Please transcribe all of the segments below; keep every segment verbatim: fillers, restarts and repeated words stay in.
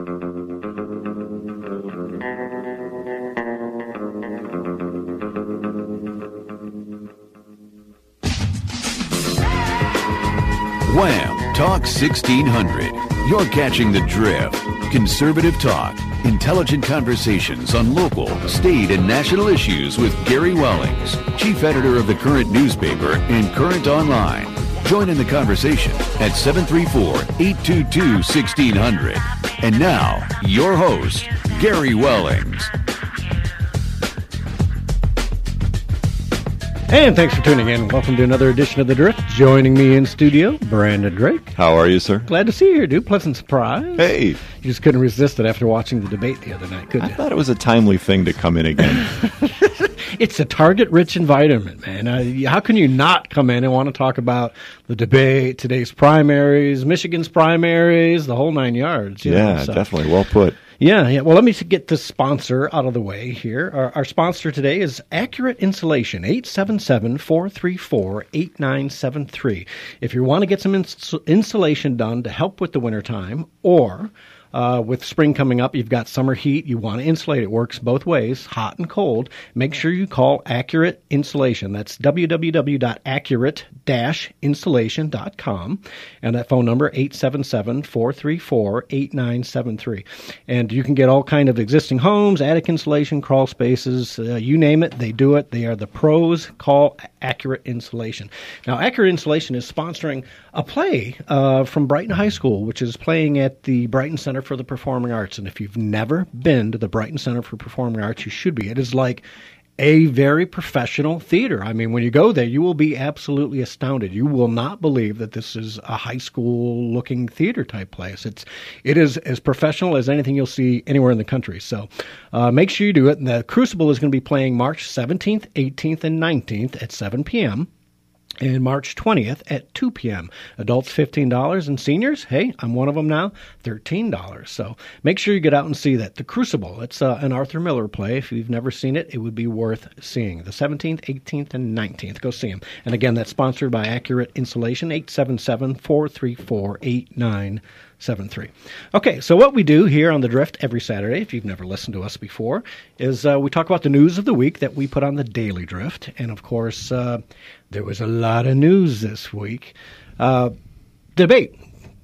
Wham! Talk sixteen hundred. You're catching the drift. Conservative talk. Intelligent conversations on local, state, and national issues with Gary Wellings, chief editor of the Current newspaper and Current Online. Join in the conversation at seven three four, eight two two, one six zero zero. And now, your host, Gary Wellings. And thanks for tuning in. Welcome to another edition of The Drift. Joining me in studio, Brandon Drake. How are you, sir? Glad to see you here, dude. Pleasant surprise. Hey. You just couldn't resist it after watching the debate the other night, could I you? thought it was a timely thing to come in again. It's a target-rich environment, man. Uh, how can you not come in and want to talk about the debate, today's primaries, Michigan's primaries, the whole nine yards? You yeah, know, so. Definitely. Well put. Yeah, yeah. Well, let me get the sponsor out of the way here. Our, our sponsor today is Accurate Insulation, eight seven seven, four three four, eight nine seven three. If you want to get some ins- insulation done to help with the wintertime, or uh, with spring coming up, you've got summer heat, you want to insulate. It works both ways, hot and cold. Make sure you call Accurate Insulation. That's w w w dot accurate dash insulation dot com. And that phone number, eight seven seven, four three four, eight nine seven three. And you can get all kind of existing homes, attic insulation, crawl spaces, uh, you name it, they do it. They are the pros. Call Accurate Insulation. Now, Accurate Insulation is sponsoring a play uh, from Brighton High School, which is playing at the Brighton Center for the Performing Arts. And if you've never been to the Brighton Center for Performing Arts, you should be. It is like a very professional theater. I mean, when you go there, you will be absolutely astounded. You will not believe that this is a high school-looking theater-type place. It's it is as professional as anything you'll see anywhere in the country. So uh, make sure you do it. And the Crucible is going to be playing March seventeenth, eighteenth, and nineteenth at seven p.m., and March twentieth at two p.m. Adults fifteen dollars, and seniors, hey, I'm one of them now, thirteen dollars. So make sure you get out and see that. The Crucible, it's uh, an Arthur Miller play. If you've never seen it, it would be worth seeing. The seventeenth, eighteenth, and nineteenth. Go see them. And again, that's sponsored by Accurate Insulation, eight seven seven, four three four, eight nine seven three. Okay, so what we do here on The Drift every Saturday, if you've never listened to us before, is uh, we talk about the news of the week that we put on the Daily Drift. And, of course, uh, there was a lot of news this week. Uh, debate.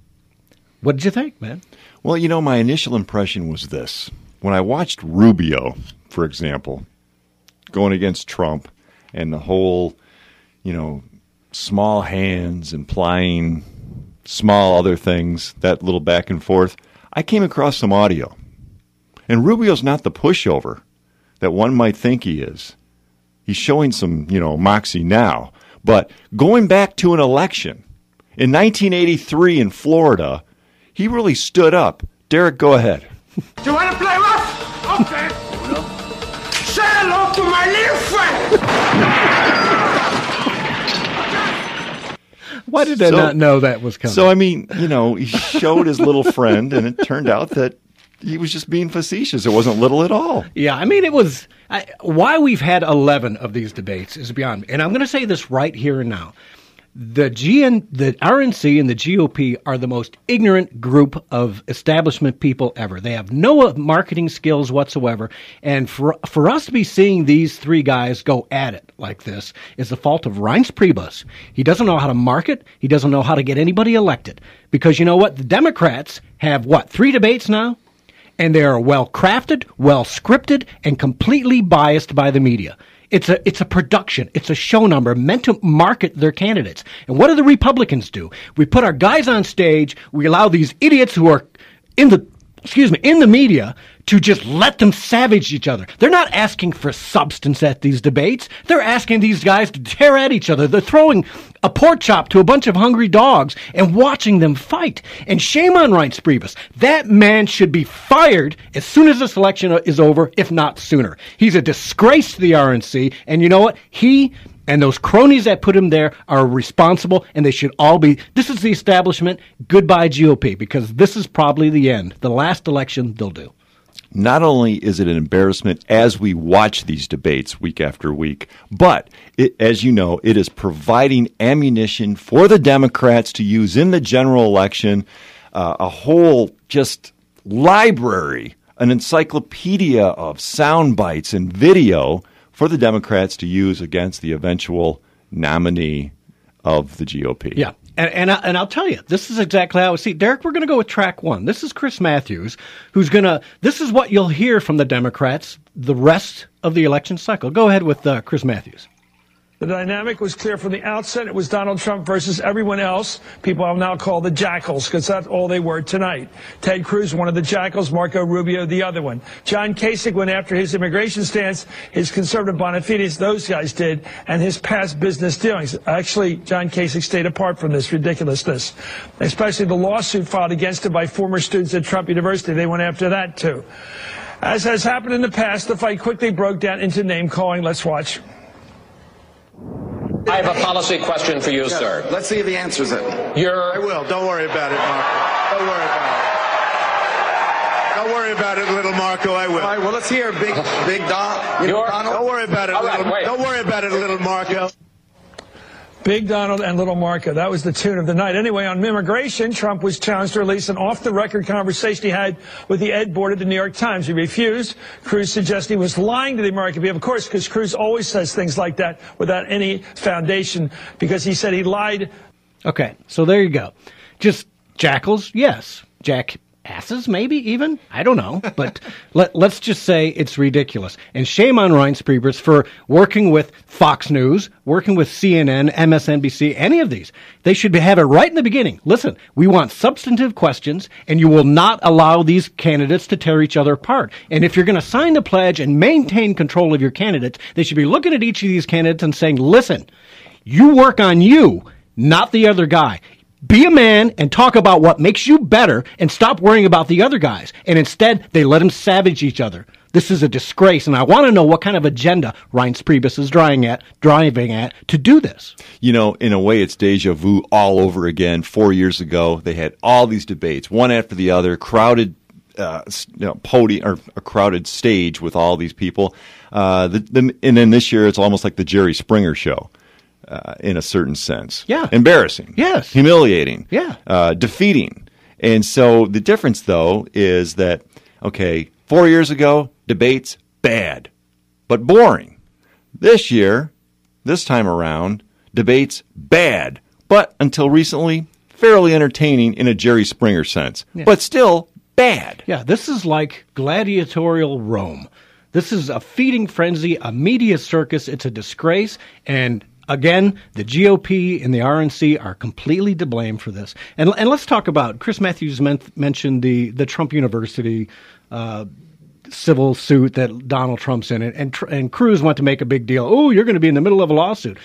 What did you think, man? Well, you know, my initial impression was this. When I watched Rubio, for example, going against Trump, and the whole, you know, small hands implying small other things, that little back and forth, I came across some audio. And Rubio's not the pushover that one might think he is. He's showing some, you know, moxie now. But going back to an election, in nineteen eighty-three in Florida, he really stood up. Derek, go ahead. Do you want to play rough? Okay. Say hello to my little friend. Why did I so, not know that was coming? So, I mean, you know, he showed his little friend, and it turned out that he was just being facetious. It wasn't little at all. Yeah, I mean, it was I, why we've had eleven of these debates is beyond me. And I'm going to say this right here and now. The G N, the R N C and the G O P are the most ignorant group of establishment people ever. They have no marketing skills whatsoever. And for for us to be seeing these three guys go at it like this is the fault of Reince Priebus. He doesn't know how to market. He doesn't know how to get anybody elected. Because you know what? The Democrats have, what, three debates now? And they are well-crafted, well-scripted, and completely biased by the media. It's a it's a production. It's a show number meant to market their candidates. And what do the Republicans do? We put our guys on stage. We allow these idiots who are in the excuse me in the media to just let them savage each other. They're not asking for substance at these debates. They're asking these guys to tear at each other. They're throwing a pork chop to a bunch of hungry dogs and watching them fight. And shame on Reince Priebus. That man should be fired as soon as this election is over, if not sooner. He's a disgrace to the R N C. And you know what? He and those cronies that put him there are responsible, and they should all be. This is the establishment. Goodbye, G O P, because this is probably the end. The last election they'll do. Not only is it an embarrassment as we watch these debates week after week, but it, as you know, it is providing ammunition for the Democrats to use in the general election, uh, a whole just library, an encyclopedia of sound bites and video for the Democrats to use against the eventual nominee of the G O P. Yeah. And and, I, and I'll tell you, this is exactly how I see. Derek, we're going to go with track one. This is Chris Matthews, who's going to, this is what you'll hear from the Democrats the rest of the election cycle. Go ahead with uh, Chris Matthews. The dynamic was clear from the outset. It was Donald Trump versus everyone else. People I'll now call the jackals, because that's all they were tonight. Ted Cruz, one of the jackals, Marco Rubio, the other one. John Kasich went after his immigration stance, his conservative bona fides, those guys did, and his past business dealings. Actually, John Kasich stayed apart from this ridiculousness, especially the lawsuit filed against him by former students at Trump University. They went after that, too. As has happened in the past, the fight quickly broke down into name-calling. Let's watch. I have a policy question for you, yes. sir. Let's see if he answers it. You're... I will. Don't worry about it, Marco. Don't worry about it. Don't worry about it, little Marco. I will. All right, well, let's hear Big Big Don. You're... Donald. Don't worry about it, All little. right, don't worry about it, little Marco. Big Donald and Little Marco. That was the tune of the night. Anyway, on immigration, Trump was challenged to release an off-the-record conversation he had with the Ed board at the New York Times. He refused. Cruz suggested he was lying to the American people. Of course, because Cruz always says things like that without any foundation, because he said he lied. Okay, so there you go. Just jackals, yes. Jack asses, maybe even? I don't know. But let, let's just say it's ridiculous. And shame on Reince Priebus for working with Fox News, working with C N N, M S N B C, any of these. They should have it right in the beginning. Listen, we want substantive questions, and you will not allow these candidates to tear each other apart. And if you're going to sign the pledge and maintain control of your candidates, they should be looking at each of these candidates and saying, listen, you work on you, not the other guy. Be a man and talk about what makes you better and stop worrying about the other guys. And instead, they let them savage each other. This is a disgrace, and I want to know what kind of agenda Reince Priebus is driving at, driving at to do this. You know, in a way, it's deja vu all over again. Four years ago, they had all these debates, one after the other, crowded uh, you know, podium or a crowded stage with all these people. Uh, the, the, and then this year, it's almost like the Jerry Springer show. Uh, in a certain sense. Yeah. Embarrassing. Yes. Humiliating. Yeah. Uh, defeating. And so the difference, though, is that, okay, four years ago, debates, bad, but boring. This year, this time around, debates, bad, but until recently, fairly entertaining in a Jerry Springer sense, yeah. but still bad. Yeah, this is like gladiatorial Rome. This is a feeding frenzy, a media circus. It's a disgrace, and again, the G O P and the R N C are completely to blame for this. And and let's talk about, Chris Matthews men- mentioned the, the Trump University uh, civil suit that Donald Trump's in it, and, tr- and Cruz went to make a big deal. Oh, you're going to be in the middle of a lawsuit.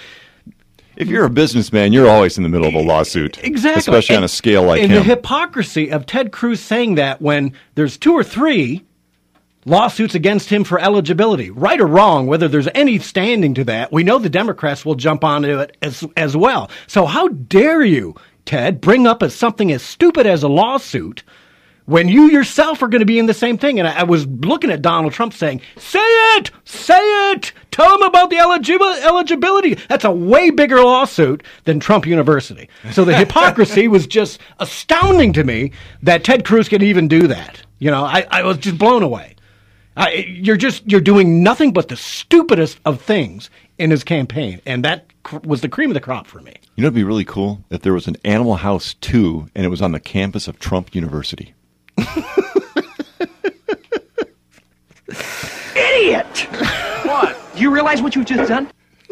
If you're a businessman, you're always in the middle of a lawsuit. Exactly. Especially and, on a scale like and him. And the hypocrisy of Ted Cruz saying that when there's two or three lawsuits against him for eligibility, right or wrong, whether there's any standing to that, we know the Democrats will jump onto it as as well. So how dare you, Ted, bring up as something as stupid as a lawsuit when you yourself are going to be in the same thing? And I, I was looking at Donald Trump saying, say it, say it, tell him about the eligi- eligibility. That's a way bigger lawsuit than Trump University. So the hypocrisy was just astounding to me that Ted Cruz could even do that. You know, I, I was just blown away. Uh, you're just you're doing nothing but the stupidest of things in his campaign, and that cr- was the cream of the crop for me. You know, it'd be really cool if there was an Animal House two, and it was on the campus of Trump University. Idiot! What? Do you realize what you've just done?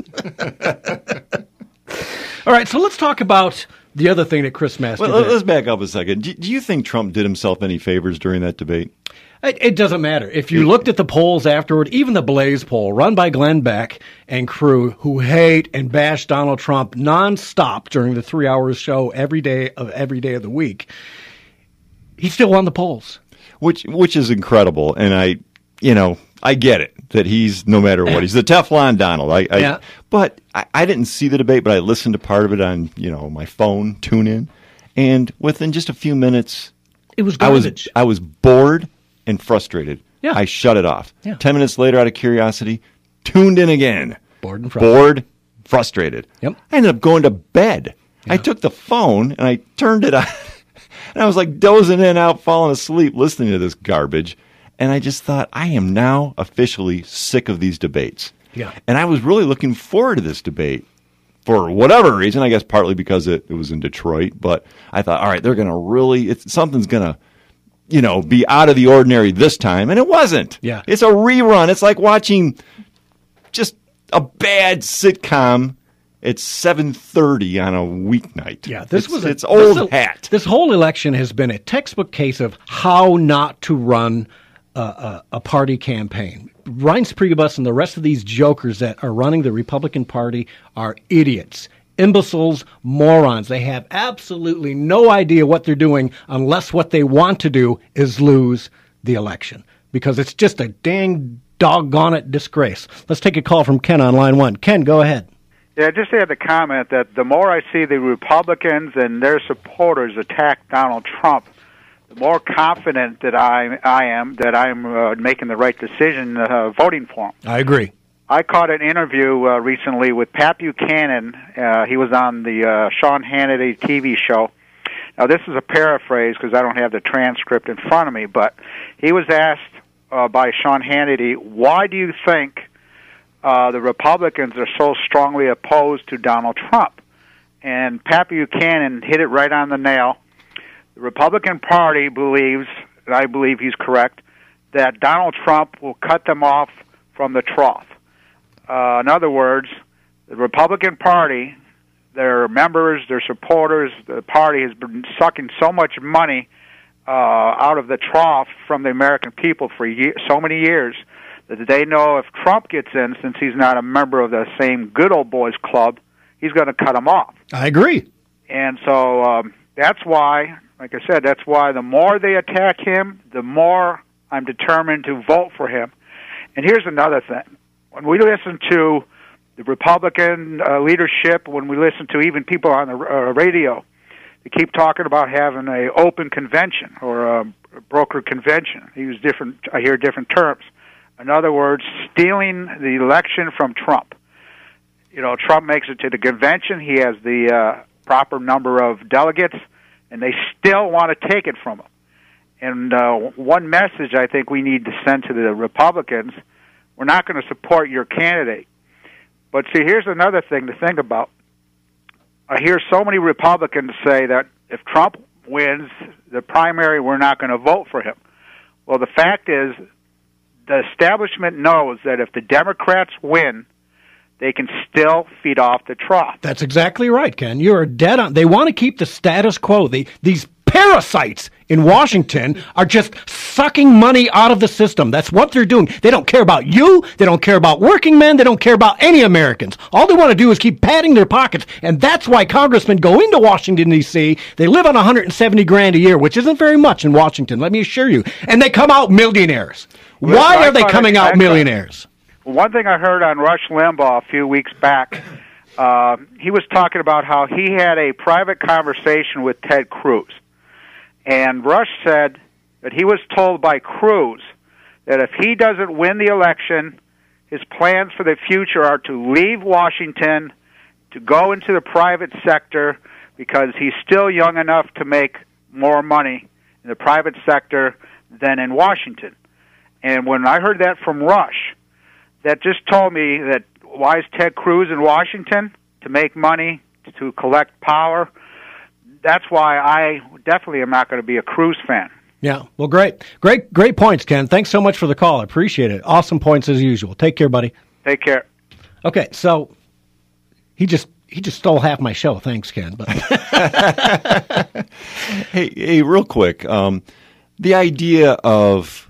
All right, so let's talk about the other thing that Chris Matthews well, did. Let's back up a second. Do, do you think Trump did himself any favors during that debate? It, it doesn't matter. If you looked at the polls afterward, even the Blaze poll run by Glenn Beck and crew, who hate and bash Donald Trump nonstop during the three hours show every day of every day of the week, he still won the polls. Which which is incredible, and I, you know, I get it that he's no matter what, he's the Teflon Donald. I, I yeah. But I, I didn't see the debate, but I listened to part of it on you know my phone, tune in, and within just a few minutes, it was garbage. I was I was bored and frustrated. Yeah. I shut it off. Yeah. Ten minutes later, out of curiosity, tuned in again. Bored and frustrated. Bored, frustrated. Yep. I ended up going to bed. Yeah. I took the phone and I turned it on. And I was like dozing in, out, falling asleep, listening to this garbage. And I just thought, I am now officially sick of these debates. Yeah. And I was really looking forward to this debate for whatever reason. I guess partly because it, it was in Detroit. But I thought, all right, they're going to really, it's, something's going to, you know, be out of the ordinary this time. And it wasn't. Yeah. It's a rerun. It's like watching just a bad sitcom. It's seven thirty on a weeknight. Yeah, this it's, was a, it's old this, hat. This whole election has been a textbook case of how not to run a, a, a party campaign. Reince Priebus and the rest of these jokers that are running the Republican Party are idiots, imbeciles, morons. They have absolutely no idea what they're doing unless what they want to do is lose the election, because it's just a dang doggone it disgrace. Let's take a call from Ken on line one. Ken, go ahead. Yeah, I just had to comment that the more I see the Republicans and their supporters attack Donald Trump, the more confident that I I am that I'm uh, making the right decision uh, voting for him. I agree. I caught an interview uh, recently with Pat Buchanan. Uh, he was on the uh, Sean Hannity T V show. Now, this is a paraphrase because I don't have the transcript in front of me, but he was asked uh, by Sean Hannity, why do you think Uh, the Republicans are so strongly opposed to Donald Trump? And Pat Buchanan hit it right on the nail. The Republican Party believes, and I believe he's correct, that Donald Trump will cut them off from the trough. Uh, in other words, the Republican Party, their members, their supporters, the party has been sucking so much money uh, out of the trough from the American people for year, so many years that they know if Trump gets in, since he's not a member of the same good old boys club, he's going to cut him off. I agree. And so um, that's why, like I said, that's why the more they attack him, the more I'm determined to vote for him. And here's another thing. When we listen to the Republican uh, leadership, when we listen to even people on the uh, radio, they keep talking about having an open convention or a broker convention. They use different, I hear different terms. In other words, stealing the election from Trump. You know, Trump makes it to the convention. He has the uh, proper number of delegates, and they still want to take it from him. And uh, one message I think we need to send to the Republicans, we're not going to support your candidate. But see, here's another thing to think about. I hear so many Republicans say that if Trump wins the primary, we're not going to vote for him. Well, the fact is, the establishment knows that if the Democrats win, they can still feed off the trough. That's exactly right, Ken. You're dead on. They want to keep the status quo. They, these parasites in Washington are just sucking money out of the system. That's what they're doing. They don't care about you. They don't care about working men. They don't care about any Americans. All they want to do is keep padding their pockets, and that's why congressmen go into Washington, D C They live on one hundred seventy grand a year, which isn't very much in Washington, let me assure you, and they come out millionaires. Well, why I are they coming out millionaires? One thing I heard on Rush Limbaugh a few weeks back, uh, he was talking about how he had a private conversation with Ted Cruz. And Rush said that he was told by Cruz that if he doesn't win the election, his plans for the future are to leave Washington, to go into the private sector, because he's still young enough to make more money in the private sector than in Washington. And when I heard that from Rush, that just told me that why is Ted Cruz in Washington? To make money, to collect power. That's why I definitely am not going to be a Cruz fan. Yeah, well, great. Great, great points, Ken. Thanks so much for the call. I appreciate it. Awesome points as usual. Take care, buddy. Take care. Okay, so he just he just stole half my show. Thanks, Ken. But hey, hey, real quick, um, the idea of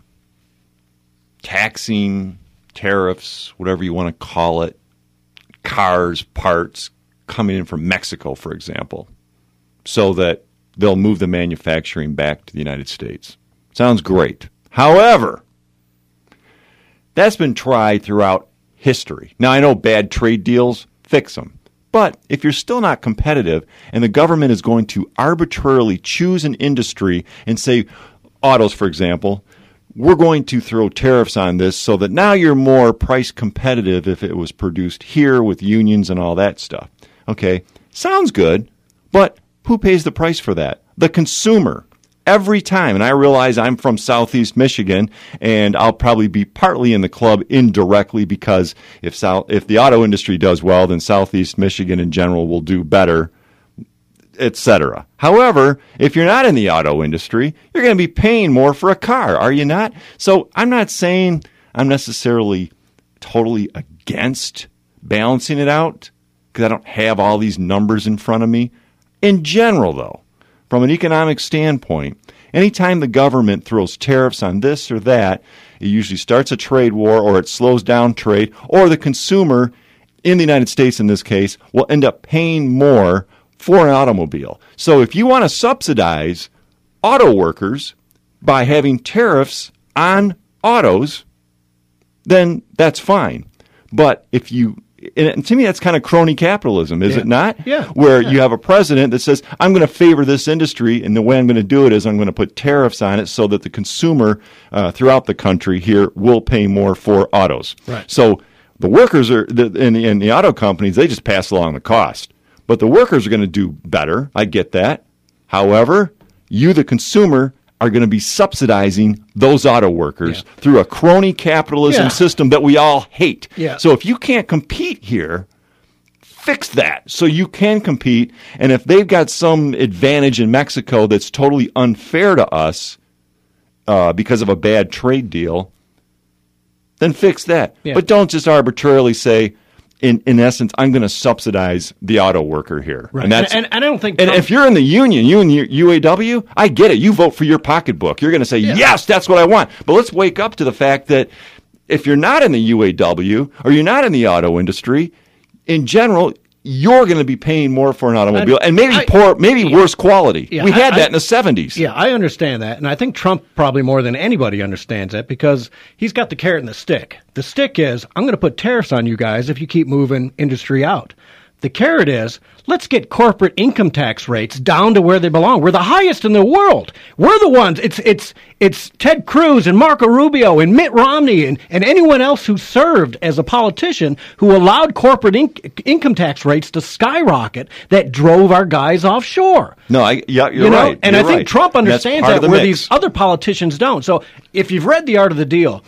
taxing, tariffs, whatever you want to call it, cars, parts coming in from Mexico, for example, so that they'll move the manufacturing back to the United States. Sounds great. However, that's been tried throughout history. Now, I know bad trade deals, fix them. But if you're still not competitive and the government is going to arbitrarily choose an industry and say, autos, for example, we're going to throw tariffs on this so that now you're more price competitive if it was produced here with unions and all that stuff. Okay, sounds good, but who pays the price for that? the consumer. Every time, and I realize I'm from Southeast Michigan, and I'll probably be partly in the club indirectly because if South, if the auto industry does well, then Southeast Michigan in general will do better, et cetera. However, if you're not in the auto industry, you're going to be paying more for a car, are you not? So I'm not saying I'm necessarily totally against balancing it out because I don't have all these numbers in front of me. In general, though, from an economic standpoint, anytime the government throws tariffs on this or that, it usually starts a trade war or it slows down trade, or the consumer, in the United States in this case, will end up paying more for an automobile. So if you want to subsidize auto workers by having tariffs on autos, then that's fine. But if you And to me, that's kind of crony capitalism, is yeah. it not? Yeah. Where yeah. you have a president that says, I'm going to favor this industry, and the way I'm going to do it is I'm going to put tariffs on it so that the consumer uh, throughout the country here will pay more for autos. Right. So the workers are, the, in, the, in the auto companies, they just pass along the cost. But the workers are going to do better. I get that. However, you, the consumer, are going to be subsidizing those auto workers yeah. through a crony capitalism yeah. system that we all hate. Yeah. So if you can't compete here, fix that so you can compete. And if they've got some advantage in Mexico that's totally unfair to us uh, because of a bad trade deal, then fix that. Yeah. But don't just arbitrarily say, In in essence, I'm going to subsidize the auto worker here, right. and that's and, and, and I don't think. And Trump, if you're in the union, you and your U A W, I get it. You vote for your pocketbook. You're going to say, yeah. yes, that's what I want. But let's wake up to the fact that if you're not in the U A W or you're not in the auto industry, in general, you're going to be paying more for an automobile, I, and maybe I, poor, maybe yeah, worse quality. Yeah, we had I, that in the seventies. Yeah, I understand that, and I think Trump probably more than anybody understands that because he's got the carrot and the stick. The stick is, I'm going to put tariffs on you guys if you keep moving industry out. The carrot is, let's get corporate income tax rates down to where they belong. We're the highest in the world. We're the ones. It's it's it's Ted Cruz and Marco Rubio and Mitt Romney and, and anyone else who served as a politician who allowed corporate in- income tax rates to skyrocket that drove our guys offshore. No, I yeah, you're you know? right. And you're I think right. Trump understands that the where mix. these other politicians don't. So if you've read The Art of the Deal,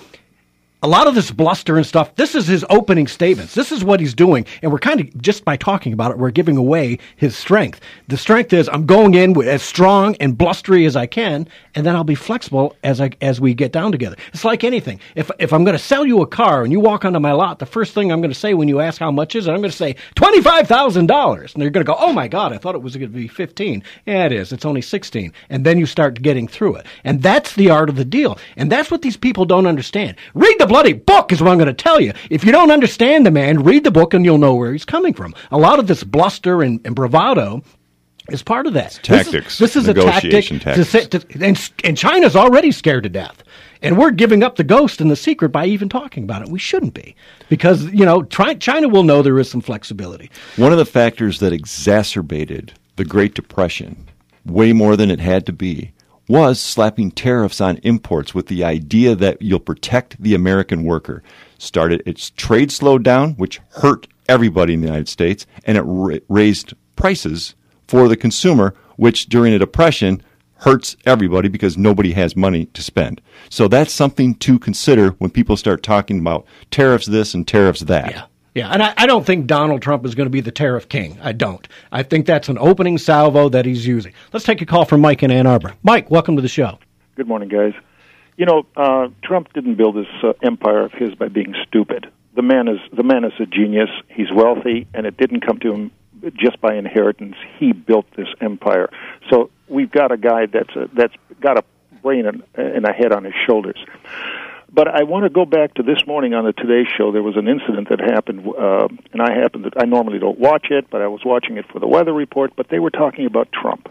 a lot of this bluster and stuff, this is his opening statements. This is what he's doing. And we're kind of, just by talking about it, we're giving away his strength. The strength is I'm going in with as strong and blustery as I can, and then I'll be flexible as I as we get down together. It's like anything. If if I'm going to sell you a car and you walk onto my lot, the first thing I'm going to say when you ask how much is it, I'm going to say twenty-five thousand dollars. And they're going to go, oh my God, I thought it was going to be fifteen. Yeah, it is. It's only sixteen. And then you start getting through it. And that's the art of the deal. And that's what these people don't understand. Read the bloody book is what I'm going to tell you. If you don't understand the man, read the book and you'll know where he's coming from. A lot of this bluster and, and bravado is part of that. It's tactics. This is, this is a tactic. To say, to, and, and China's already scared to death. And we're giving up the ghost and the secret by even talking about it. We shouldn't be. Because, you know, try, China will know there is some flexibility. One of the factors that exacerbated the Great Depression way more than it had to be was slapping tariffs on imports with the idea that you'll protect the American worker. Started its trade slowed down, which hurt everybody in the United States, and it ra- raised prices for the consumer, which during a depression hurts everybody because nobody has money to spend. So that's something to consider when people start talking about tariffs this and tariffs that. Yeah. Yeah, and I, I don't think Donald Trump is going to be the tariff king. I don't. I think that's an opening salvo that he's using. Let's take a call from Mike in Ann Arbor. Mike, welcome to the show. Good morning, guys. You know, uh, Trump didn't build this uh, empire of his by being stupid. The man is the man is a genius. He's wealthy, and it didn't come to him just by inheritance. He built this empire. So we've got a guy that's a, that's got a brain and, and a head on his shoulders. But I want to go back to this morning on the Today Show. There was an incident that happened, uh, and I happened to, I normally don't watch it, but I was watching it for the weather report, but they were talking about Trump.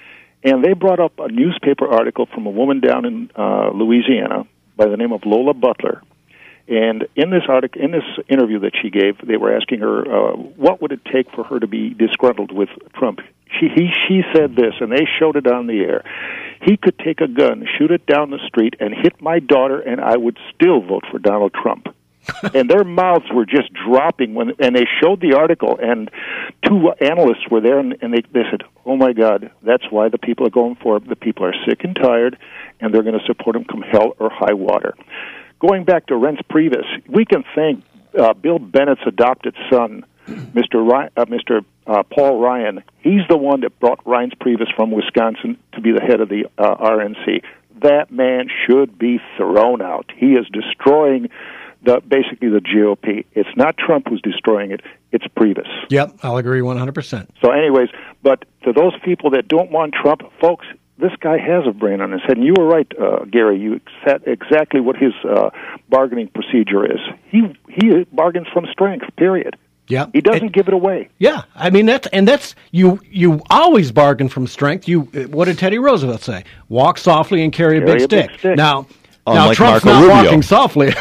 And they brought up a newspaper article from a woman down in uh, Louisiana by the name of Lola Butler. And in this article, in this interview that she gave, they were asking her, uh, what would it take for her to be disgruntled with Trump? She, he, she said this, and they showed it on the air. He could take a gun, shoot it down the street, and hit my daughter, and I would still vote for Donald Trump. And their mouths were just dropping when, and they showed the article, and two analysts were there, and, and they, they said, oh, my God, that's why the people are going for it. The people are sick and tired, and they're going to support him come hell or high water. Going back to Reince Priebus, we can thank uh, Bill Bennett's adopted son, Mister Ryan, uh, Mister Uh, Paul Ryan. He's the one that brought Reince Priebus from Wisconsin to be the head of the uh, R N C. That man should be thrown out. He is destroying the basically the G O P. It's not Trump who's destroying it. It's Priebus. Yep, I'll agree one hundred percent. So anyways, but to those people that don't want Trump, folks, this guy has a brain on his head. And you were right, uh, Gary. You said exactly what his uh, bargaining procedure is. He he bargains from strength, period. Yeah, he doesn't and, give it away. Yeah, I mean that's and that's you. You always bargain from strength. You what did Teddy Roosevelt say? Walk softly and carry a, carry big, a stick. big stick. Now, Unlike now Trump's Marco not Rubio. walking softly,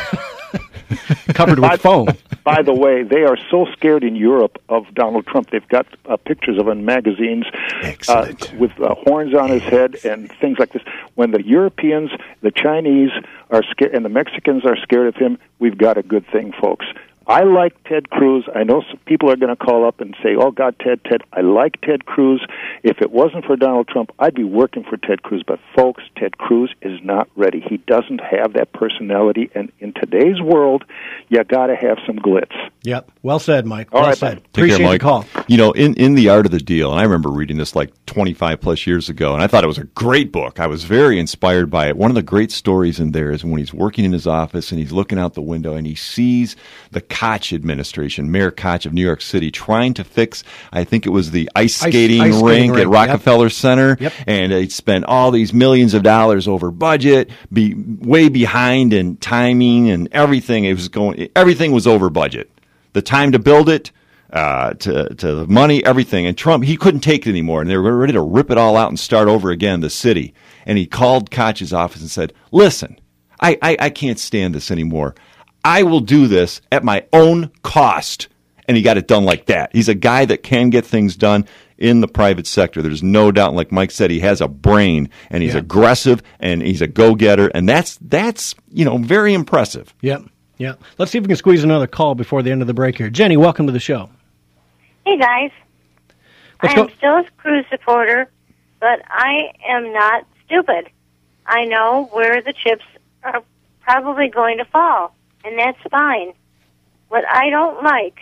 covered with by, foam. By the way, they are so scared in Europe of Donald Trump. They've got uh, pictures of him in magazines uh, with uh, horns on his head and things like this. When the Europeans, the Chinese are scared, and the Mexicans are scared of him, we've got a good thing, folks. I like Ted Cruz. I know some people are going to call up and say, oh, God, Ted, Ted. I like Ted Cruz. If it wasn't for Donald Trump, I'd be working for Ted Cruz. But, folks, Ted Cruz is not ready. He doesn't have that personality. And in today's world, you got to have some glitz. Yep. Well said, Mike. All well right, said. Mike. Appreciate care, the Mike. call. You know, in, in The Art of the Deal, and I remember reading this like twenty-five plus years ago, and I thought it was a great book. I was very inspired by it. One of the great stories in there is when he's working in his office and he's looking out the window and he sees the Koch administration, Mayor Koch of New York City, trying to fix, I think it was the ice skating, ice skating rink, rink at Rockefeller yep. Center, yep. and they spent all these millions of dollars over budget, be way behind in timing and everything. It was going, everything was over budget. The time to build it, uh, to to the money, everything. And Trump, he couldn't take it anymore, and they were ready to rip it all out and start over again, the city. And he called Koch's office and said, listen, I, I, I can't stand this anymore. I will do this at my own cost. And he got it done like that. He's a guy that can get things done in the private sector. There's no doubt. Like Mike said, he has a brain, and he's yeah. aggressive, and he's a go-getter, and that's, that's you know, very impressive. Yep. Yeah. Let's see if we can squeeze another call before the end of the break here. Jenny, welcome to the show. Hey, guys. Let's I am go. still a Cruz supporter, but I am not stupid. I know where the chips are probably going to fall, and that's fine. What I don't like,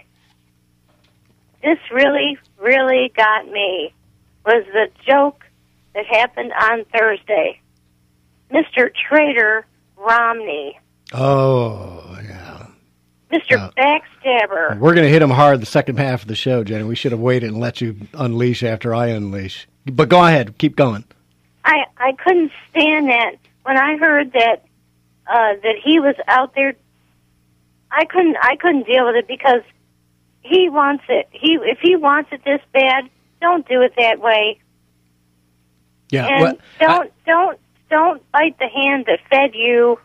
this really, really got me, was the joke that happened on Thursday. Mister Traitor Romney. Oh, yeah. Mister Uh, Backstabber. We're going to hit him hard the second half of the show, Jenny. We should have waited and let you unleash after I unleash. But go ahead. Keep going. I, I couldn't stand that. When I heard that uh, that he was out there, I couldn't I couldn't deal with it because he wants it. He if he wants it this bad, don't do it that way. Yeah. And well, don't I, don't don't bite the hand that fed you.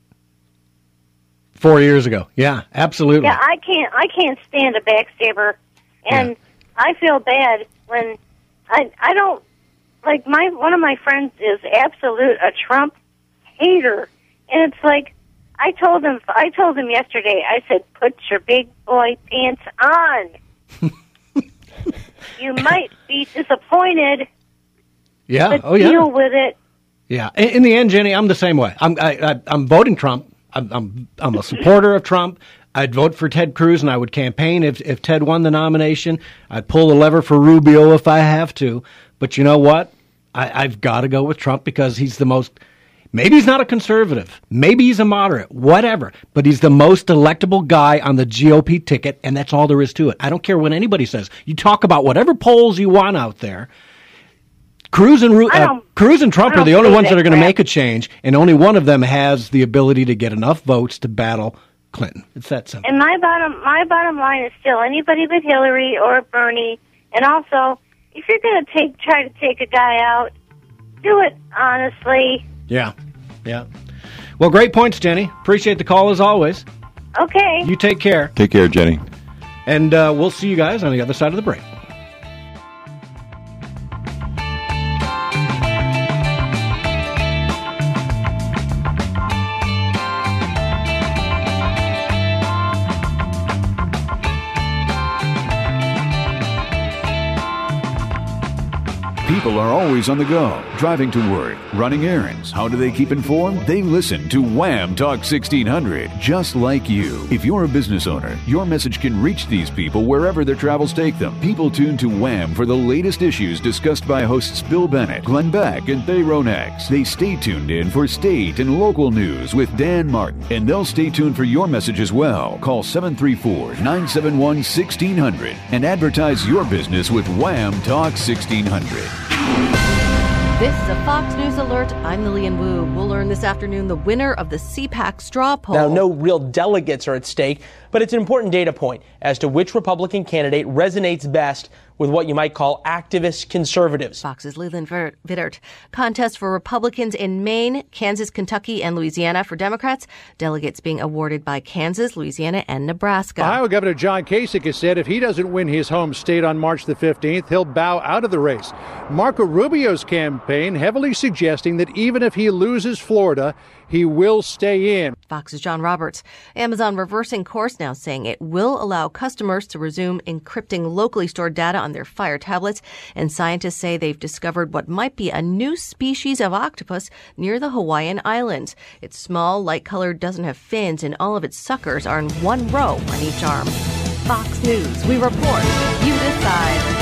four years ago. Yeah, absolutely. Yeah, I can't I can't stand a backstabber, and Yeah. I feel bad when I I don't like my one of my friends is absolute a Trump hater, and it's like I told him I told him yesterday. I said, "Put your big boy pants on." You might be disappointed, Yeah. but Oh, yeah. deal with it. Yeah. In, in the end, Jenny, I'm the same way. I'm I, I, I'm voting Trump. I'm, I'm I'm a supporter of Trump. I'd vote for Ted Cruz, and I would campaign if if Ted won the nomination. I'd pull the lever for Rubio if I have to. But you know what? I, I've got to go with Trump because he's the most. Maybe he's not a conservative. Maybe he's a moderate. Whatever. But he's the most electable guy on the G O P ticket, and that's all there is to it. I don't care what anybody says. You talk about whatever polls you want out there. Cruz and Ru- uh, Cruz and Trump I are the don't only believe ones that that are going to crap. make a change, and only one of them has the ability to get enough votes to battle Clinton. It's that simple. And my bottom my bottom line is still anybody but Hillary or Bernie. And also, if you're going to take try to take a guy out, do it honestly. Yeah, yeah. Well, great points, Jenny. Appreciate the call as always. Okay. You take care. Take care, Jenny. And uh, we'll see you guys on the other side of the break. people are always on the go, driving to work, running errands. How do they keep informed? They listen to Wham Talk sixteen hundred, just like you. If you're a business owner, your message can reach these people wherever their travels take them. People tune to Wham for the latest issues discussed by hosts Bill Bennett, Glenn Beck, and Thay Ronex. They stay tuned in for state and local news with Dan Martin, and they'll stay tuned for your message as well. Call seven three four, nine seven one, one six zero zero and advertise your business with Wham Talk sixteen hundred. This is a Fox News Alert. I'm Lillian Wu. We'll learn this afternoon the winner of the C PAC straw poll. Now, no real delegates are at stake, but it's an important data point as to which Republican candidate resonates best with what you might call activist conservatives. Fox's Leland Vittert. Contest for Republicans in Maine, Kansas, Kentucky, and Louisiana. For Democrats, delegates being awarded by Kansas, Louisiana, and Nebraska. Ohio Governor John Kasich has said if he doesn't win his home state on March the fifteenth, he'll bow out of the race. Marco Rubio's campaign heavily suggesting that even if he loses Florida, he will stay in. Fox's John Roberts. Amazon reversing course now, saying it will allow customers to resume encrypting locally stored data on their Fire tablets. And scientists say they've discovered what might be a new species of octopus near the Hawaiian Islands. It's small, light-colored, doesn't have fins, and all of its suckers are in one row on each arm. Fox News. We report. You decide.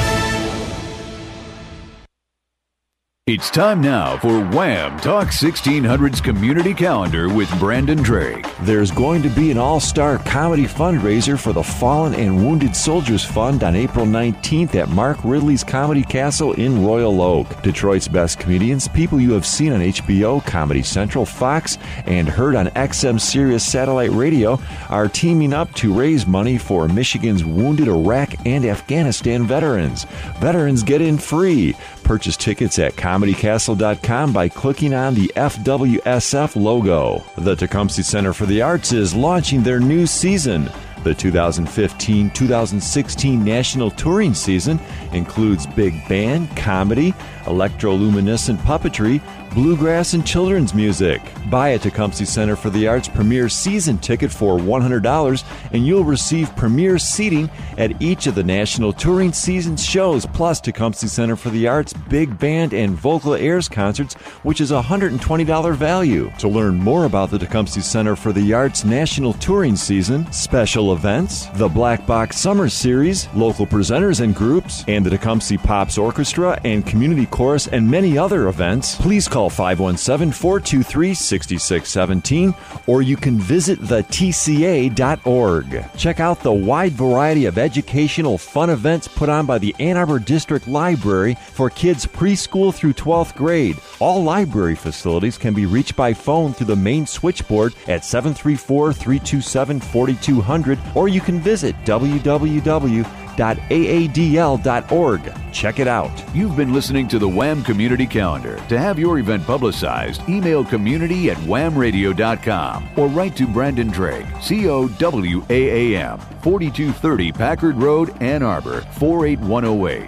It's time now for Wham Talk sixteen hundred's Community Calendar with Brandon Drake. There's going to be an all-star comedy fundraiser for the Fallen and Wounded Soldiers Fund on April nineteenth at Mark Ridley's Comedy Castle in Royal Oak. Detroit's best comedians, people you have seen on H B O, Comedy Central, Fox, and heard on X M Sirius Satellite Radio, are teaming up to raise money for Michigan's wounded Iraq and Afghanistan veterans. Veterans get in free. Purchase tickets at comedy castle dot com by clicking on the F W S F logo. The Tecumseh Center for the Arts is launching their new season. The two thousand fifteen two thousand sixteen National Touring Season includes big band, comedy, electroluminescent puppetry, bluegrass, and children's music. Buy a Tecumseh Center for the Arts Premier Season ticket for one hundred dollars and you'll receive premier seating at each of the National Touring Season shows, plus Tecumseh Center for the Arts Big Band and Vocal Airs concerts, which is a one hundred twenty dollars value. To learn more about the Tecumseh Center for the Arts National Touring Season, special events, the Black Box Summer Series, local presenters and groups, and the Tecumseh Pops Orchestra and Community Chorus, and many other events, please call five one seven, four two three, six six one seven or you can visit the T C A dot org. Check out the wide variety of educational fun events put on by the Ann Arbor District Library for kids preschool through twelfth grade. All library facilities can be reached by phone through the main switchboard at seven three four, three two seven, four two zero zero or you can visit w w w dot a a d l dot org. Check it out. You've been listening to the Wham Community Calendar. To have your event publicized, email community at wham radio dot com or write to Brandon Drake, C O W A A M, forty-two thirty Packard Road, Ann Arbor, four eight one oh eight.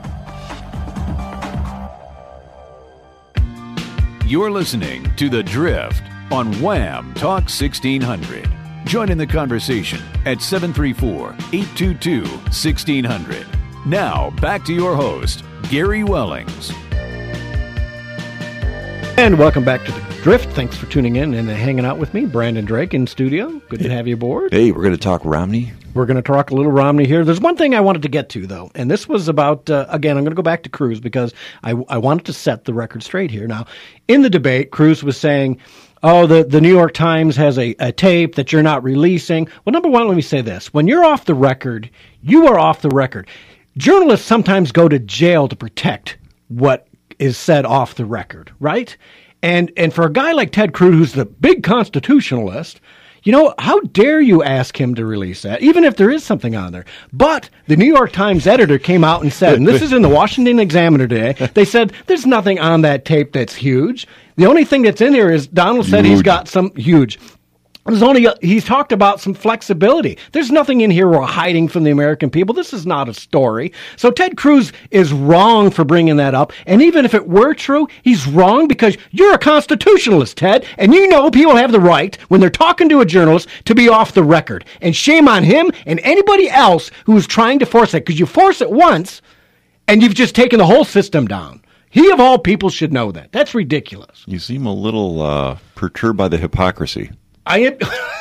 You're listening to The Drift on Wham Talk sixteen hundred. Join in the conversation at seven three four, eight two two, one six zero zero. Now, back to your host, Gary Wellings. And welcome back to The Drift. Thanks for tuning in and hanging out with me, Brandon Drake in studio. Good to have you aboard. Hey, we're going to talk Romney. We're going to talk a little Romney here. There's one thing I wanted to get to, though, and this was about, uh, again, I'm going to go back to Cruz because I, I wanted to set the record straight here. Now, in the debate, Cruz was saying, oh, the, the New York Times has a, a tape that you're not releasing. Well, number one, let me say this. When you're off the record, you are off the record. Journalists sometimes go to jail to protect what is said off the record, right? And and for a guy like Ted Cruz, who's the big constitutionalist, you know, how dare you ask him to release that, even if there is something on there? But the New York Times editor came out and said, and this is in the Washington Examiner today, they said, there's nothing on that tape that's huge. The only thing that's in here is Donald said huge. He's got some huge. There's only a, he's talked about some flexibility. There's nothing in here we're hiding from the American people. This is not a story. So Ted Cruz is wrong for bringing that up. And even if it were true, he's wrong because you're a constitutionalist, Ted. And you know people have the right, when they're talking to a journalist, to be off the record. And shame on him and anybody else who's trying to force it. Because you force it once, and you've just taken the whole system down. He, of all people, should know that. That's ridiculous. You seem a little uh, perturbed by the hypocrisy. I am...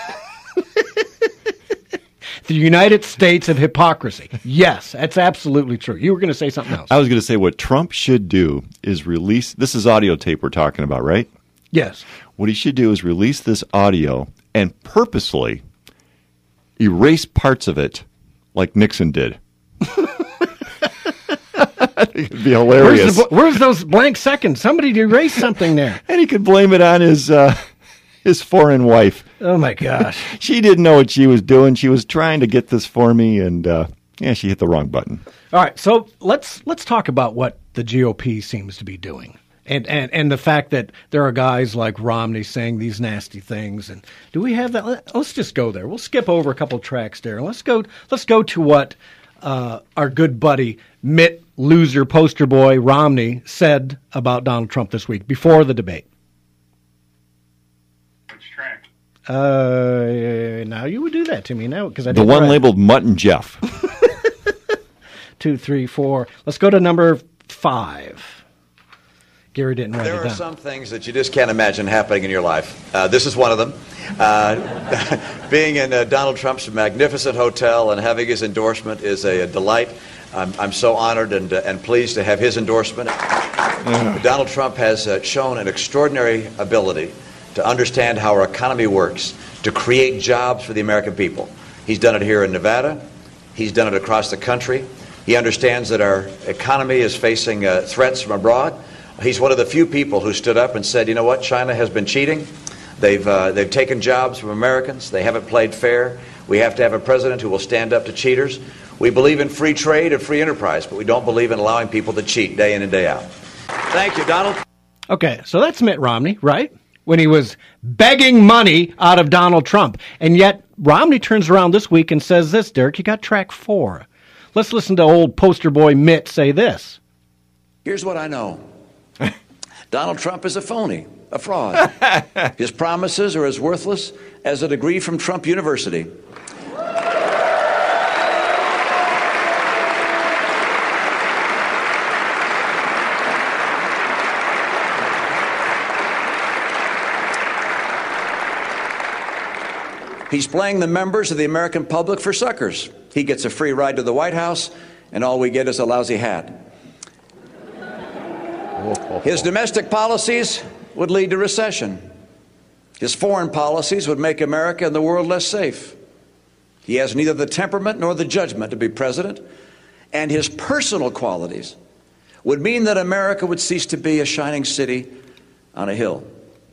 The United States of hypocrisy. Yes, that's absolutely true. You were going to say something else. I was going to say what Trump should do is release... This is audio tape we're talking about, right? Yes. What he should do is release this audio and purposely erase parts of it like Nixon did. I think it'd be hilarious. Where's, the, where's those blank seconds? Somebody erase something there. And he could blame it on his... Uh, his foreign wife. Oh, my gosh. She didn't know what she was doing. She was trying to get this for me, and uh, yeah, she hit the wrong button. All right, so let's let's talk about what the G O P seems to be doing, and and, and the fact that there are guys like Romney saying these nasty things. And do we have that? Let's just go there. We'll skip over a couple tracks there. Let's go. Let's go to what uh, our good buddy Mitt Loser Poster Boy Romney said about Donald Trump this week before the debate. Uh, now you would do that to me now because I the one labeled Mutton Jeff. Two, three, four. Let's go to number five. Gary didn't write there it down. There are some things that you just can't imagine happening in your life. Uh, this is one of them. Uh, being in uh, Donald Trump's magnificent hotel and having his endorsement is a, a delight. I'm, I'm so honored and uh, and pleased to have his endorsement. Mm. Donald Trump has uh, shown an extraordinary ability to understand how our economy works, to create jobs for the American people. He's done it here in Nevada. He's done it across the country. He understands that our economy is facing uh, threats from abroad. He's one of the few people who stood up and said, you know what, China has been cheating. They've, uh, they've taken jobs from Americans. They haven't played fair. We have to have a president who will stand up to cheaters. We believe in free trade and free enterprise, but we don't believe in allowing people to cheat day in and day out. Thank you, Donald. Okay, so that's Mitt Romney, right? When he was begging money out of Donald Trump. And yet Romney turns around this week and says this, Derek, you got track four. Let's listen to old poster boy Mitt say this. Here's what I know. Donald Trump is a phony, a fraud. His promises are as worthless as a degree from Trump University. He's playing the members of the American public for suckers. He gets a free ride to the White House, and all we get is a lousy hat. His domestic policies would lead to recession. His foreign policies would make America and the world less safe. He has neither the temperament nor the judgment to be president, and his personal qualities would mean that America would cease to be a shining city on a hill.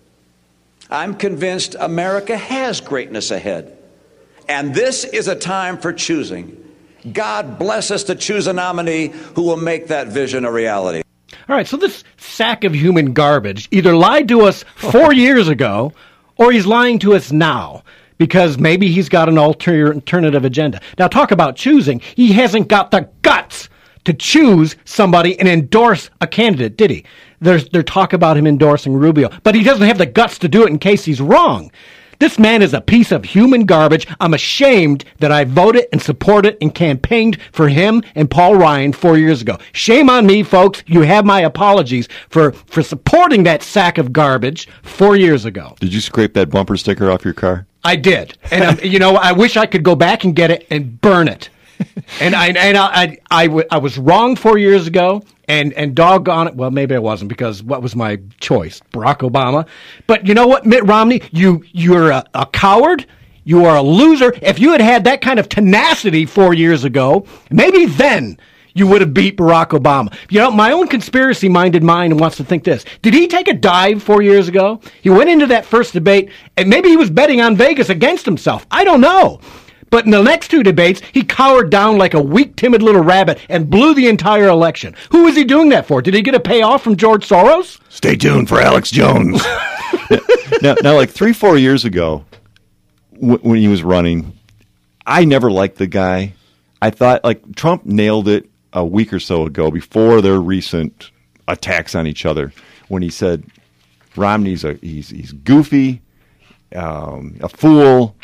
I'm convinced America has greatness ahead, and this is a time for choosing. God bless us to choose a nominee who will make that vision a reality. All right, so this sack of human garbage either lied to us four years ago or he's lying to us now because maybe he's got an alter- alternative agenda. Now, talk about choosing. He hasn't got the guts to choose somebody and endorse a candidate, did he? There's there talk about him endorsing Rubio, but he doesn't have the guts to do it in case he's wrong. This man is a piece of human garbage. I'm ashamed that I voted and supported and campaigned for him and Paul Ryan four years ago. Shame on me, folks. You have my apologies for, for supporting that sack of garbage four years ago. Did you scrape that bumper sticker off your car? I did. And, um, you know, I wish I could go back and get it and burn it. And I and I, I, I, w- I was wrong four years ago, and, and doggone it. Well, maybe I wasn't, because what was my choice? Barack Obama. But you know what, Mitt Romney? You, you're a, a coward. You are a loser. If you had had that kind of tenacity four years ago, maybe then you would have beat Barack Obama. You know, my own conspiracy-minded mind wants to think this. Did he take a dive four years ago? He went into that first debate, and maybe he was betting on Vegas against himself. I don't know. But in the next two debates, he cowered down like a weak, timid little rabbit and blew the entire election. Who was he doing that for? Did he get a payoff from George Soros? Stay tuned for Alex Jones. now, now, like three, four years ago, w- when he was running, I never liked the guy. I thought, like, Trump nailed it a week or so ago before their recent attacks on each other when he said Romney's a he's he's goofy, um, a fool.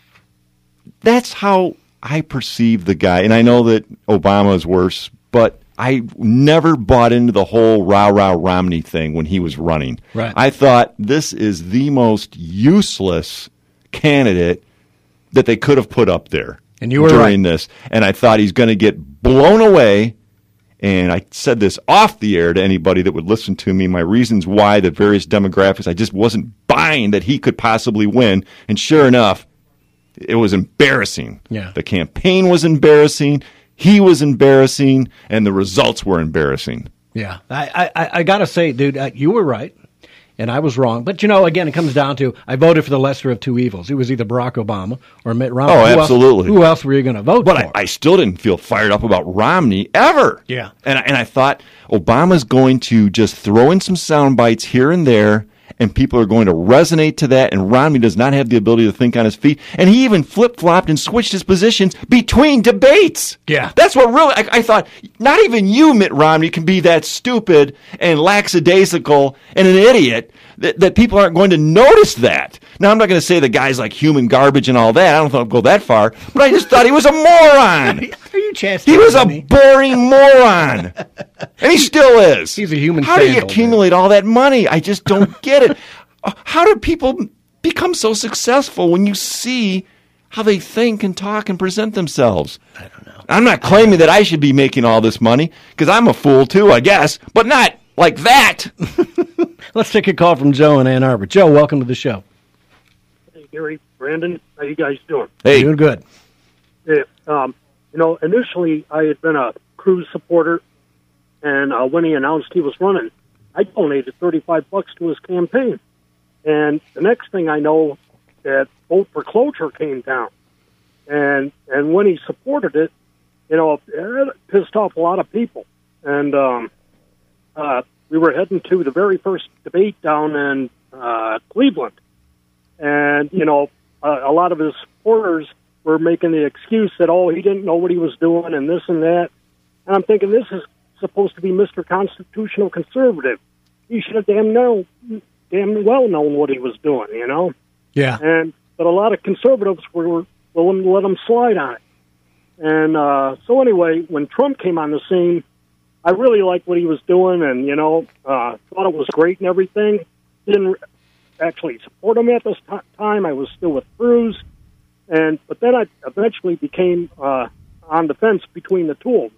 That's how I perceive the guy. And I know that Obama is worse, but I never bought into the whole rah-rah Romney thing when he was running. Right. I thought this is the most useless candidate that they could have put up there and you were during right. this. And I thought he's going to get blown away. And I said this off the air to anybody that would listen to me, my reasons why, the various demographics. I just wasn't buying that he could possibly win. And sure enough, it was embarrassing. Yeah. The campaign was embarrassing. He was embarrassing. And the results were embarrassing. Yeah. I, I, I got to say, dude, uh, you were right. And I was wrong. But, you know, again, it comes down to I voted for the lesser of two evils. It was either Barack Obama or Mitt Romney. Oh, who absolutely. Else, who else were you going to vote but for? But I, I still didn't feel fired up about Romney ever. Yeah. And I, and I thought Obama's going to just throw in some sound bites here and there, and people are going to resonate to that, and Romney does not have the ability to think on his feet. And he even flip-flopped and switched his positions between debates. Yeah. That's what really, I, I thought, not even you, Mitt Romney, can be that stupid and lackadaisical and an idiot that, that people aren't going to notice that. Now, I'm not going to say the guy's like human garbage and all that. I don't think I'll go that far. But I just thought he was a moron. Are you chastising He was a me? boring moron. And he still is. He's a human How do you sandal, accumulate all that money? I just don't get it. How do people become so successful when you see how they think and talk and present themselves? I don't know. I'm not claiming that I should be making all this money, because I'm a fool too, I guess, but not like that. Let's take a call from Joe in Ann Arbor. Joe, welcome to the show. Hey, Gary, Brandon, how you guys doing? Hey. Doing good. Yeah, um, you know, initially I had been a Cruz supporter, and uh, when he announced he was running, I donated thirty-five bucks to his campaign. And the next thing I know, that vote for cloture came down. And and when he supported it, you know, it pissed off a lot of people. And um, uh, we were heading to the very first debate down in uh, Cleveland. And, you know, uh, a lot of his supporters were making the excuse that, oh, he didn't know what he was doing and this and that. And I'm thinking, this is supposed to be Mister Constitutional Conservative. He should have damn know, damn well known what he was doing, you know? Yeah. And but a lot of conservatives were willing to let him slide on it. And uh, so anyway, when Trump came on the scene, I really liked what he was doing, and you know, uh, thought it was great and everything. Didn't actually support him at this t- time. I was still with Cruz, and but then I eventually became uh, on the fence between the two of them.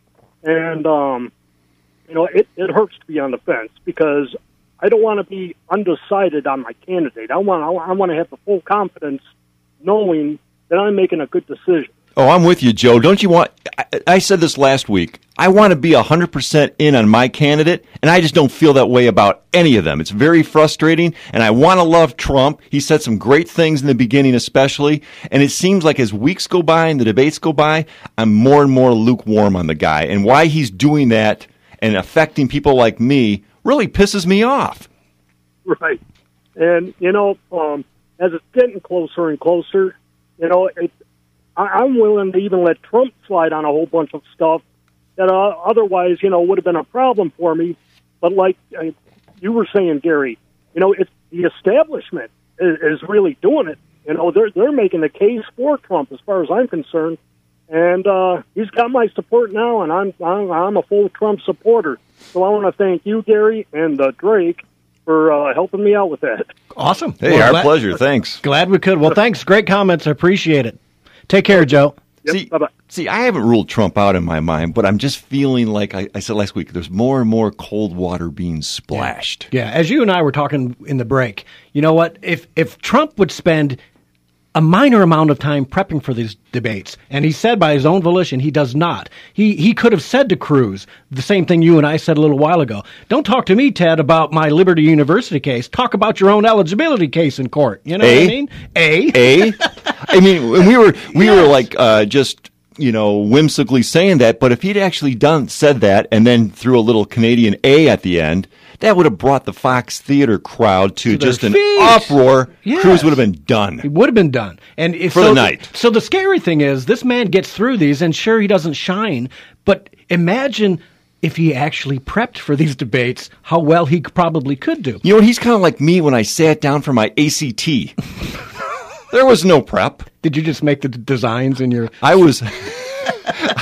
And um, you know, it, it hurts to be on the fence because I don't want to be undecided on my candidate. I want I want to have the full confidence knowing that I'm making a good decision. Oh, I'm with you, Joe. Don't you want... I, I said this last week. I want to be one hundred percent in on my candidate, and I just don't feel that way about any of them. It's very frustrating, and I want to love Trump. He said some great things in the beginning especially, and it seems like as weeks go by and the debates go by, I'm more and more lukewarm on the guy. And why he's doing that and affecting people like me really pisses me off. Right. And, you know, um, as it's getting closer and closer, you know, it, I, I'm willing to even let Trump slide on a whole bunch of stuff that uh, otherwise, you know, would have been a problem for me. But like uh, you were saying, Gary, you know, it's the establishment is, is really doing it. You know, they're they're making the case for Trump as far as I'm concerned. And uh, he's got my support now, and I'm, I'm I'm a full Trump supporter. So I want to thank you, Gary, and uh, Drake for uh, helping me out with that. Awesome. Hey, well, our glad, pleasure. Thanks. Glad we could. Well, thanks. Great comments. I appreciate it. Take care, Joe. Yep, see, bye-bye. see, I haven't ruled Trump out in my mind, but I'm just feeling like I, I said last week, there's more and more cold water being splashed. Yeah, as you and I were talking in the break, you know what? If if Trump would spend a minor amount of time prepping for these debates, and he said by his own volition he does not. He he could have said to Cruz the same thing you and I said a little while ago. Don't talk to me, Ted, about my Liberty University case. Talk about your own eligibility case in court. You know A? what I mean? A. A? I mean, when we were we yes. were like uh, just you know whimsically saying that, but if he'd actually done said that and then threw a little Canadian A at the end, that would have brought the Fox Theater crowd to, to just an feet. uproar. Yes. Cruz would have been done. He would have been done. And if, For so, the night. So the scary thing is, this man gets through these, and sure, he doesn't shine, but imagine if he actually prepped for these debates, how well he probably could do. You know, he's kind of like me when I sat down for my A C T. There was no prep. Did you just make the d- designs in your... I was... I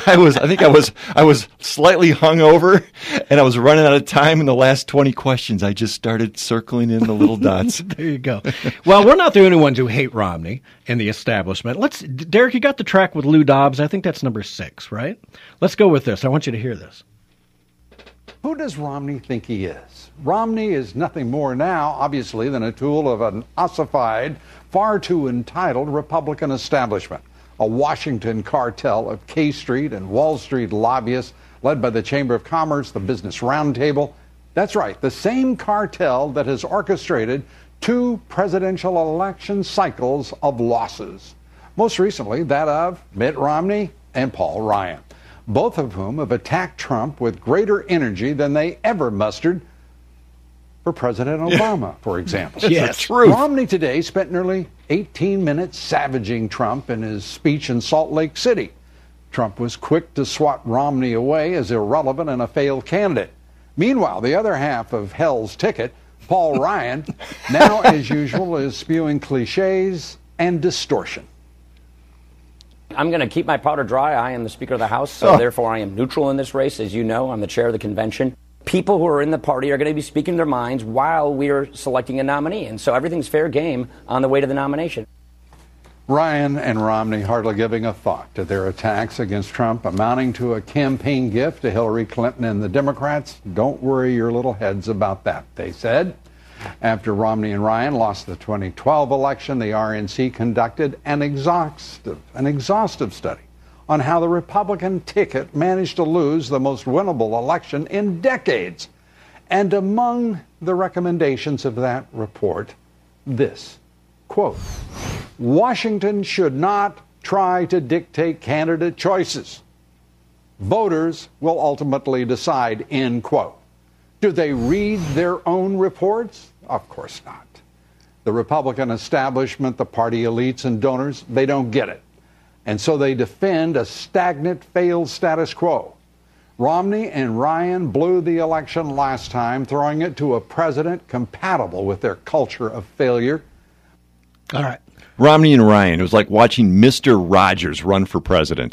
I was, I think I was, I was slightly hungover, and I was running out of time in the last twenty questions. I just started circling in the little dots. There you go. Well, we're not the only ones who hate Romney and the establishment. Let's, Derek, you got the track with Lou Dobbs. I think that's number six, right? Let's go with this. I want you to hear this. Who does Romney think he is? Romney is nothing more now, obviously, than a tool of an ossified, far too entitled Republican establishment, a Washington cartel of K Street and Wall Street lobbyists led by the Chamber of Commerce, the Business Roundtable. That's right, the same cartel that has orchestrated two presidential election cycles of losses, most recently that of Mitt Romney and Paul Ryan, both of whom have attacked Trump with greater energy than they ever mustered for President Obama, for example. Yes, true. Romney today spent nearly eighteen minutes savaging Trump in his speech in Salt Lake City. Trump was quick to swat Romney away as irrelevant and a failed candidate. Meanwhile, the other half of Hell's Ticket, Paul Ryan, now, as usual, is spewing cliches and distortion. I'm going to keep my powder dry. I am the Speaker of the House, so oh. therefore I am neutral in this race. As you know, I'm the chair of the convention. People who are in the party are going to be speaking their minds while we are selecting a nominee, and so everything's fair game on the way to the nomination. Ryan and Romney hardly giving a thought to their attacks against Trump, amounting to a campaign gift to Hillary Clinton and the Democrats. Don't worry your little heads about that, they said. After Romney and Ryan lost the twenty twelve election, the R N C conducted an exhaustive, an exhaustive study on how the Republican ticket managed to lose the most winnable election in decades. And among the recommendations of that report, this, quote, Washington should not try to dictate candidate choices. Voters will ultimately decide, end quote. Do they read their own reports? Of course not. The Republican establishment, the party elites and donors, they don't get it. And so they defend a stagnant, failed status quo. Romney and Ryan blew the election last time, throwing it to a president compatible with their culture of failure. All right. Romney and Ryan, it was like watching Mister Rogers run for president.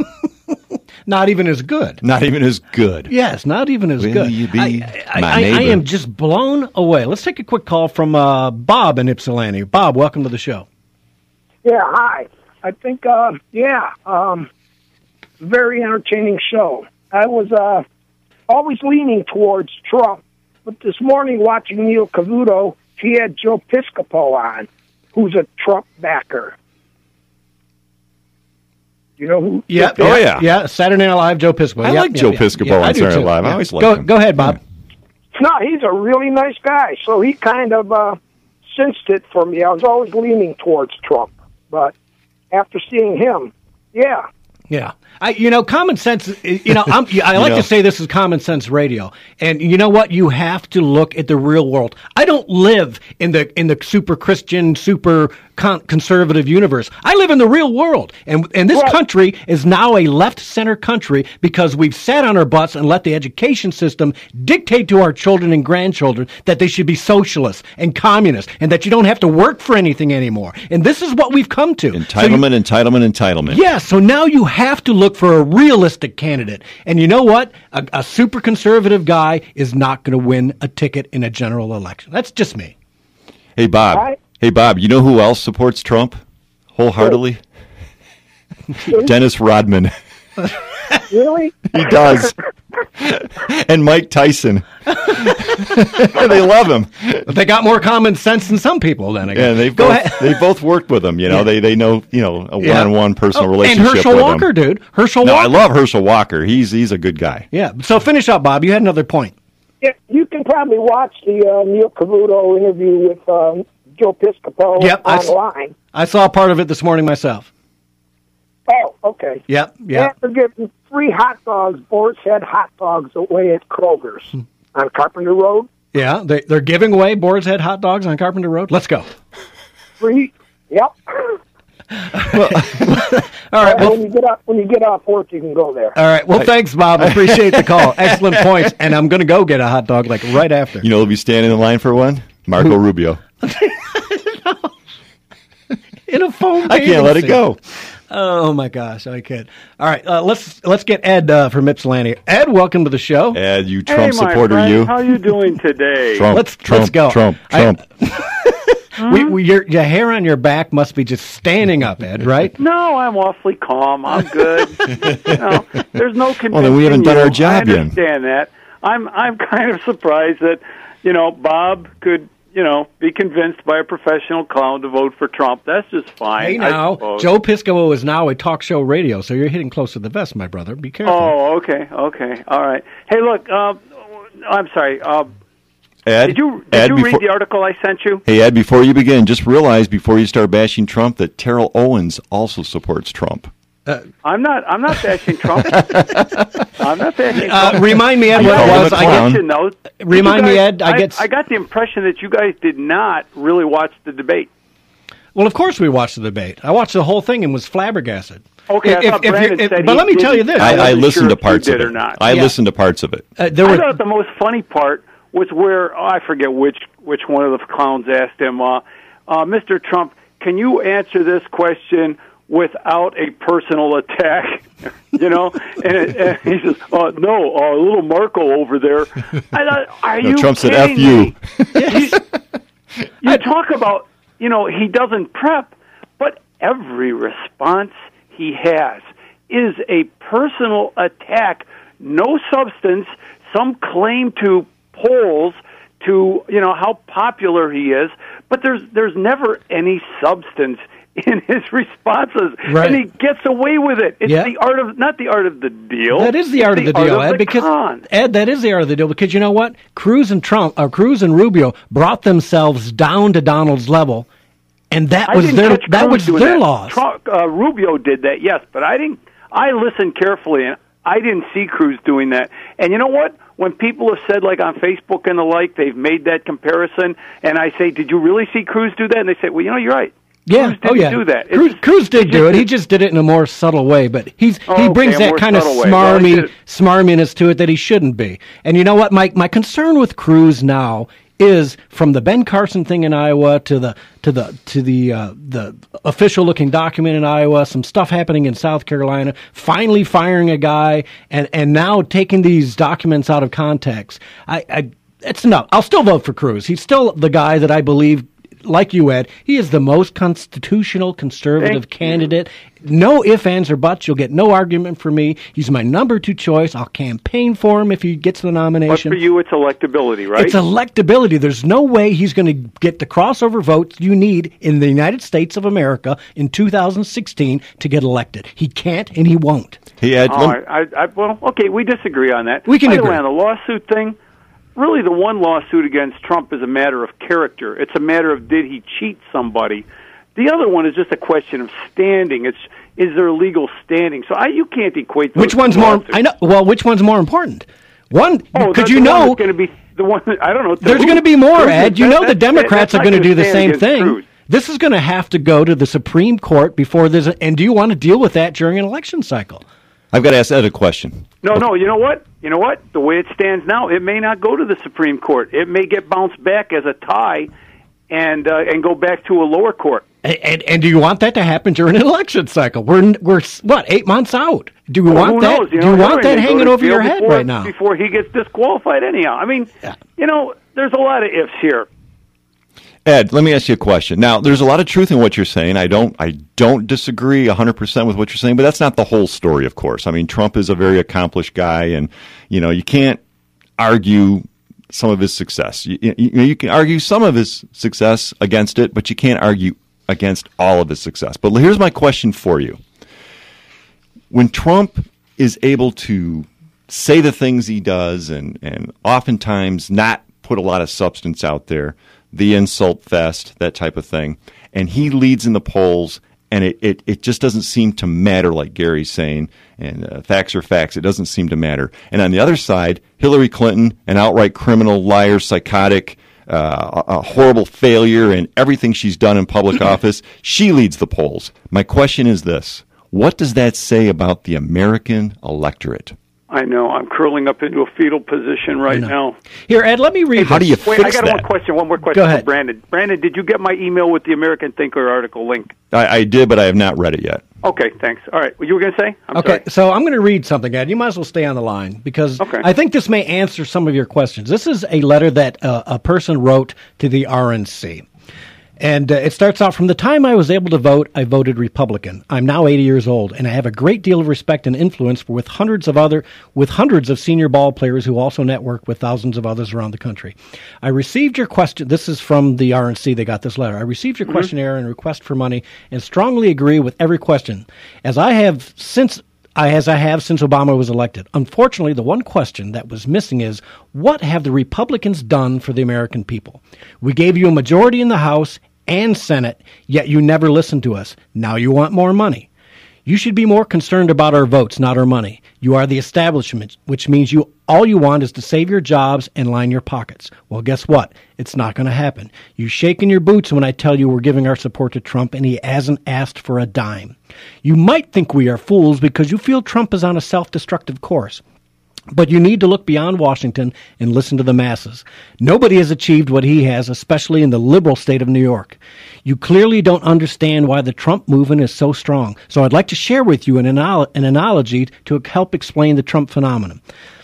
Not even as good. Not even as good. Yes, not even as Will good. You be I, I, my I, neighbor? I am just blown away. Let's take a quick call from uh, Bob in Ypsilanti. Bob, welcome to the show. Yeah, hi. I think, uh, yeah, um, very entertaining show. I was uh, always leaning towards Trump, but this morning watching Neil Cavuto, he had Joe Piscopo on, who's a Trump backer. You know who? Yeah. Oh, yeah. Yeah, Saturday Night Live, Joe Piscopo. I yep, like yep, Joe yep, Piscopo yep, on Saturday Night Live. I always like go, him. Go ahead, Bob. No, he's a really nice guy, so he kind of uh, cinched it for me. I was always leaning towards Trump, but after seeing him, yeah. Yeah. I, you know, common sense, you know, I'm, I like know. to say this is common sense radio. And you know what? You have to look at the real world. I don't live in the in the super Christian, super con- conservative universe. I live in the real world. And and this Right. country is now a left-center country because we've sat on our butts and let the education system dictate to our children and grandchildren that they should be socialists and communists and that you don't have to work for anything anymore. And this is what we've come to. Entitlement, So you- entitlement, entitlement. Yeah, so now you have to look for a realistic candidate. And you know what? A, a super conservative guy is not going to win a ticket in a general election. That's just me. Hey, Bob. Right. Hey, Bob, you know who else supports Trump wholeheartedly? Dennis Rodman. Really? He does. And Mike Tyson. They love him. But they got more common sense than some people then again. Yeah, they've Go both, ahead. they both worked with him. You know, Yeah. they they know you know a Yeah. one-on-one personal Oh, relationship and Herschel with Walker, him. dude. Herschel No, Walker. I love Herschel Walker. He's he's a good guy. Yeah. So finish up, Bob. You had another point. Yeah, you can probably watch the uh, Neil Cavuto interview with um, Joe Piscopo Yep, I s- online. I saw part of it this morning myself. Oh, okay. Yep. And Yep. they're getting free hot dogs, Boar's Head hot dogs away at Kroger's Hmm. on Carpenter Road. Yeah. They, they're giving away Boar's Head hot dogs on Carpenter Road. Let's go. Free. Yep. All right. And Well, when you get off when you get off work, you can go there. all right. Well, thanks, Bob. I appreciate the call. Excellent points. And I'm going to go get a hot dog like right after. You know who'll be standing in line for one? Marco Rubio. In a phone I can't let it bathing go. Oh my gosh, I could. All right, uh, let's let's get Ed uh, from Ypsilanti. Ed, welcome to the show. Ed, you Hey, Trump my supporter, friend, you. How you doing today? Trump, let's Trump, let's go. Trump, Trump. I, we, we, your, your hair on your back must be just standing up, Ed, right? No, I'm awfully calm. I'm good. you know, there's no convincing Well, then we haven't done you. our job I yet. understand that. I'm I'm kind of surprised that you know Bob could you know be convinced by a professional clown to vote for Trump. That's just fine. Hey I now, suppose. Joe Piscopo is now a talk show radio, so you're hitting close to the vest, my brother. Be careful. Oh, okay, okay, all right. Hey, look, uh, I'm sorry. Uh, Ed, did you did Ed, you before, read the article I sent you? Hey, Ed, before you begin, just realize before you start bashing Trump that Terrell Owens also supports Trump. Uh, I'm not. I'm not bashing Trump. I'm not bashing Uh, Trump. remind me, Ed, I what got it the was. I impression, get- though, Remind you me, guys- Ed, I get- I got the impression that you guys did not really watch the debate. Well, of course we watched the debate. I watched the whole thing and was flabbergasted. Okay, I If- thought if you're- Brandon if- said but he let me tell you didn't. this. I, I wasn't listened sure to if you parts of did it. or not. I Yeah. listened to parts of it. Uh, there I were thought the most funny part was where oh, I forget which which one of the clowns asked him, uh, uh, Mister Trump, can you answer this question without a personal attack? you know, and, it, and he says, uh, "No, uh, little Marco over there." I thought, are No, you Trump said, kidding F you. me? you you talk about, you know, he doesn't prep, but every response he has is a personal attack, no substance, some claim to polls, to, you know, how popular he is, but there's there's never any substance in his responses, Right. and he gets away with it. It's Yeah. the art of, not the art of the deal. That is the It's art of the deal, Ed. the Because con. Ed, that is the art of the deal. Because you know what, Cruz and Trump, or Cruz and Rubio, brought themselves down to Donald's level, and that I was didn't their catch that Cruz was doing their that. laws. Trump, uh, Rubio did that, yes, but I didn't. I listened carefully, and I didn't see Cruz doing that. And you know what? When people have said, like on Facebook and the like, they've made that comparison, and I say, "Did you really see Cruz do that?" And they say, "Well, you know, you're right. Yeah, Cruz didn't oh yeah. do that. It's Cruz, just- Cruz did it's do it. just- He just did it in a more subtle way, but he's Oh, he okay, brings a that more kind of subtle way. Well, he smarmy did it- smarminess to it that he shouldn't be. And you know what, Mike? My concern with Cruz now is from the Ben Carson thing in Iowa to the to the to the uh, the official looking document in Iowa, some stuff happening in South Carolina, finally firing a guy, and and now taking these documents out of context. I, I it's enough. I'll still vote for Cruz. He's still the guy that I believe. Like you, Ed, he is the most constitutional conservative Thank you. candidate. No ifs, ands, or buts. You'll get no argument from me. He's my number two choice. I'll campaign for him if he gets the But nomination. for you, it's electability, right? It's electability. There's no way he's going to get the crossover votes you need in the United States of America in two thousand sixteen to get elected. He can't and he won't. Hey, Ed, Oh, let- I, I, I, well, okay, we disagree on that. We can By the agree. way, on the lawsuit thing, really the one lawsuit against Trump is a matter of character. It's a matter of did he cheat somebody. The other one is just a question of standing. It's is there legal standing? So I, you can't equate those Which one's two more? lawsuits. I know. Well, which one's more important? One, Oh, because the- you the one know that's going to be the one. I don't know. there's who- going to be more, who's Ed. the- You know that- the that- Democrats that's are going to not do the stand same against thing. Cruz. This is going to have to go to the Supreme Court before there's a, and do you want to deal with that during an election cycle? I've got to ask Ed a question. No, no. You know what? You know what? The way it stands now, it may not go to the Supreme Court. It may get bounced back as a tie, and uh, and go back to a lower court. And, and, and do you want that to happen during an election cycle? We're we're what eight months out. Do we Well, want who that? knows? You do know, you want Hillary that may go hanging to over jail your head before- right now? before he gets disqualified? Anyhow, I mean, you know, there's a lot of ifs here. Ed, let me ask you a question. Now, there's a lot of truth in what you're saying. I don't, I don't disagree one hundred percent with what you're saying, but that's not the whole story, of course. I mean, Trump is a very accomplished guy, and you know, you can't argue some of his success. You, you, you can argue some of his success against it, but you can't argue against all of his success. But here's my question for you: when Trump is able to say the things he does, and and oftentimes not put a lot of substance out there, the insult fest, that type of thing, and he leads in the polls, and it, it, it just doesn't seem to matter, like Gary's saying, and uh, facts are facts, it doesn't seem to matter. And on the other side, Hillary Clinton, an outright criminal, liar, psychotic, uh, a, a horrible failure in everything she's done in public office, she leads the polls. My question is this: what does that say about the American electorate? I know. I'm curling up into a fetal position right now. Here, Ed, let me read. How do you Wait, I fix got that? one question. One more question Go for ahead. Brandon. Brandon, did you get my email with the American Thinker article link? I, I did, but I have not read it yet. Okay, thanks. All right. Well, you were going to say? I'm okay, sorry. so I'm going to read something, Ed. You might as well stay on the line because Okay. I think this may answer some of your questions. This is a letter that uh, a person wrote to the R N C. And uh, it starts out, from the time I was able to vote, I voted Republican. I'm now eighty years old, and I have a great deal of respect and influence with hundreds of other, with hundreds of senior ball players who also network with thousands of others around the country. I received your question. This is from the R N C. They got this letter. I received your Mhm. questionnaire and request for money, and strongly agree with every question, as I have since. I, as I have since Obama was elected. Unfortunately, the one question that was missing is, what have the Republicans done for the American people? We gave you a majority in the House and Senate, yet you never listened to us. Now you want more money. You should be more concerned about our votes, not our money. You are the establishment, which means you all you want is to save your jobs and line your pockets. Well, guess what? It's not going to happen. You shake in your boots when I tell you we're giving our support to Trump, and he hasn't asked for a dime. You might think we are fools because you feel Trump is on a self-destructive course. But you need to look beyond Washington and listen to the masses. Nobody has achieved what he has, especially in the liberal state of New York. You clearly don't understand why the Trump movement is so strong. So I'd like to share with you an, anal- an analogy to help explain the Trump phenomenon.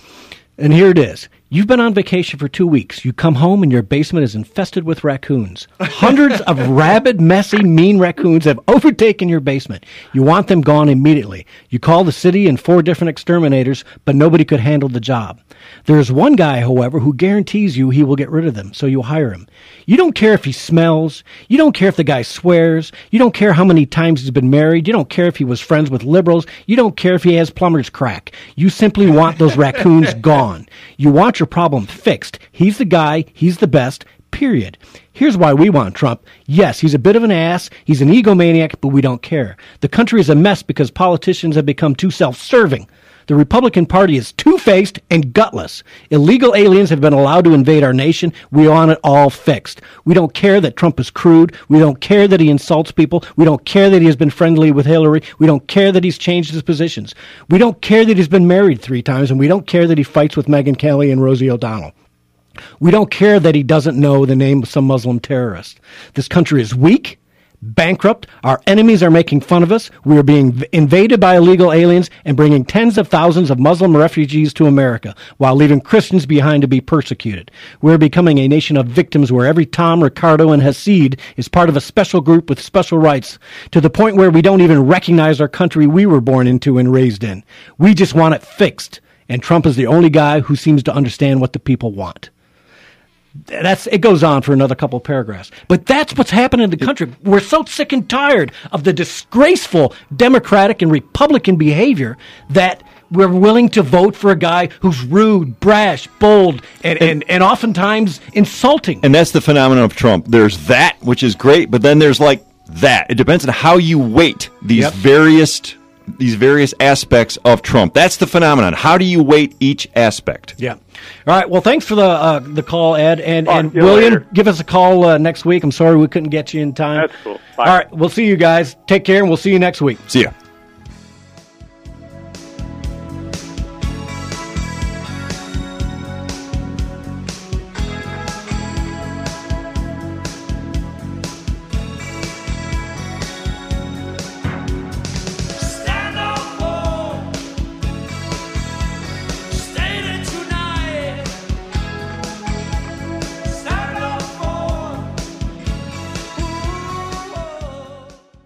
And here it is. You've been on vacation for two weeks. You come home and your basement is infested with raccoons. Hundreds of rabid, messy, mean raccoons have overtaken your basement. You want them gone immediately. You call the city and four different exterminators, but nobody could handle the job. There's one guy, however, who guarantees you he will get rid of them, so you hire him. You don't care if he smells. You don't care if the guy swears. You don't care how many times he's been married. You don't care if he was friends with liberals. You don't care if he has plumber's crack. You simply want those raccoons gone. You want your problem fixed. He's the guy. He's the best. Period. Here's why we want Trump. Yes, he's a bit of an ass. He's an egomaniac, but we don't care. The country is a mess because politicians have become too self-serving. The Republican Party is two-faced and gutless. Illegal aliens have been allowed to invade our nation. We want it all fixed. We don't care that Trump is crude. We don't care that he insults people. We don't care that he has been friendly with Hillary. We don't care that he's changed his positions. We don't care that he's been married three times, and we don't care that he fights with Megyn Kelly and Rosie O'Donnell. We don't care that he doesn't know the name of some Muslim terrorist. This country is weak, bankrupt. Our enemies are making fun of us. We are being v- invaded by illegal aliens and bringing tens of thousands of Muslim refugees to America while leaving Christians behind to be persecuted. We're becoming a nation of victims where every Tom, Ricardo, and Hasid is part of a special group with special rights, to the point where we don't even recognize our country we were born into and raised in. We just want it fixed, and Trump is the only guy who seems to understand what the people want. That's it goes on for another couple of paragraphs. But that's what's happening in the country. We're so sick and tired of the disgraceful Democratic and Republican behavior that we're willing to vote for a guy who's rude, brash, bold, and, and, and oftentimes insulting. And that's the phenomenon of Trump. There's that, which is great, but then there's like that. It depends on how you weight these Yep. various these various aspects of Trump. That's the phenomenon. How do you weight each aspect? Yeah. All right. Well, thanks for the uh, the call, Ed. And, Talk and to you William, later. give us a call uh, next week. I'm sorry we couldn't get you in time. That's cool. Bye. All right. We'll see you guys. Take care, and we'll see you next week. See ya.